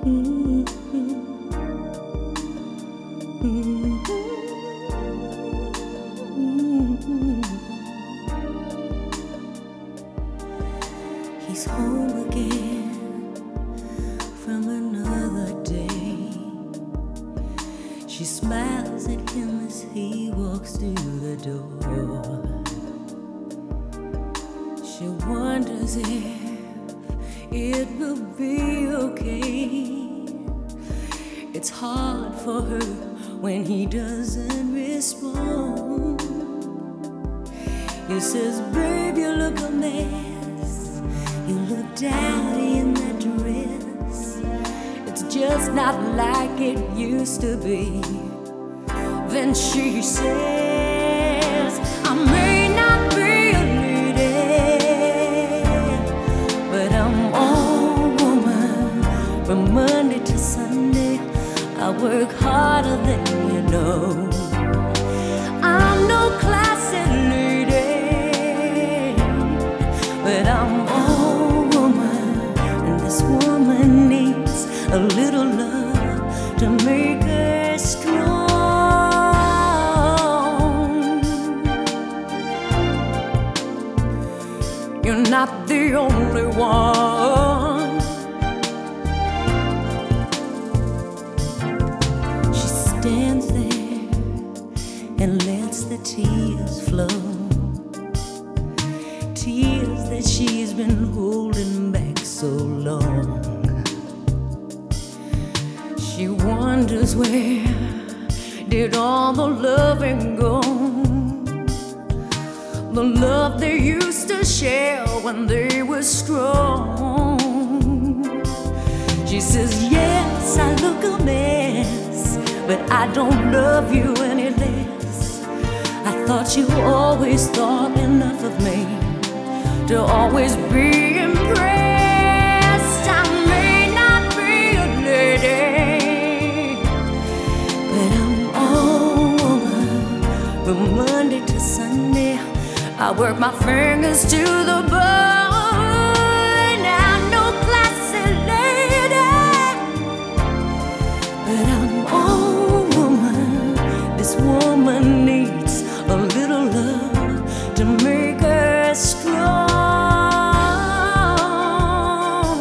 He's home again from another day. She smiles at him as he walks through the door. She wonders if it will be okay. It's hard for her when he doesn't respond. He says, babe, you look a mess. You look dowdy in that dress. It's just not like it used to be. Then she says, I may not be a lady, but I'm all woman. From Monday to Sunday, I work harder than you know. I'm no classy lady, but I'm all woman, and this woman needs a little love to make her strong. You're not the only one. She stands there and lets the tears flow, tears that she's been holding back so long. She wonders, where did all the loving go? The love they used to share when they were strong. She says, yes, I look a mess, but I don't love you any less. I thought you always thought enough of me to always be impressed. I may not be a lady, but I'm all woman. From Monday to Sunday, I work my fingers to the bone. I'm no classy lady, but I'm all woman. This woman needs a little love to make her strong.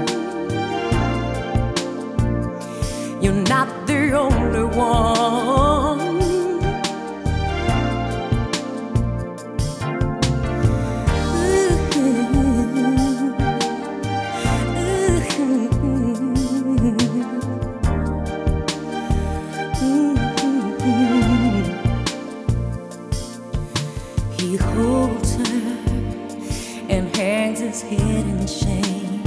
You're not the only one. He holds her and hangs his head in shame.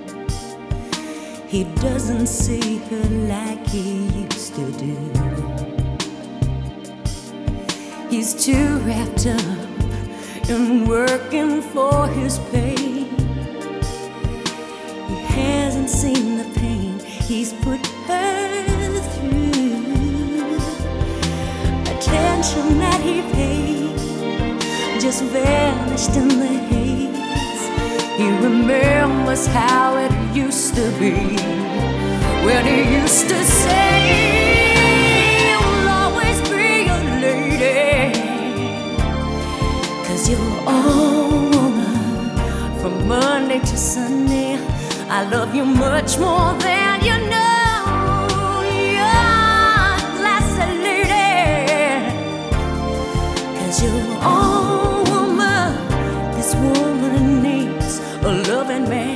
He doesn't see her like he used to do. He's too wrapped up in working for his pay. He hasn't seen the pain he's put her through. Attention that he paid just vanished in the haze. He remembers how it used to be, when he used to say, you'll always be a lady, 'cause you're all woman. From Monday to Sunday, I love you much more than you know. You're a classy lady, 'cause you're all woman. This woman needs a loving man.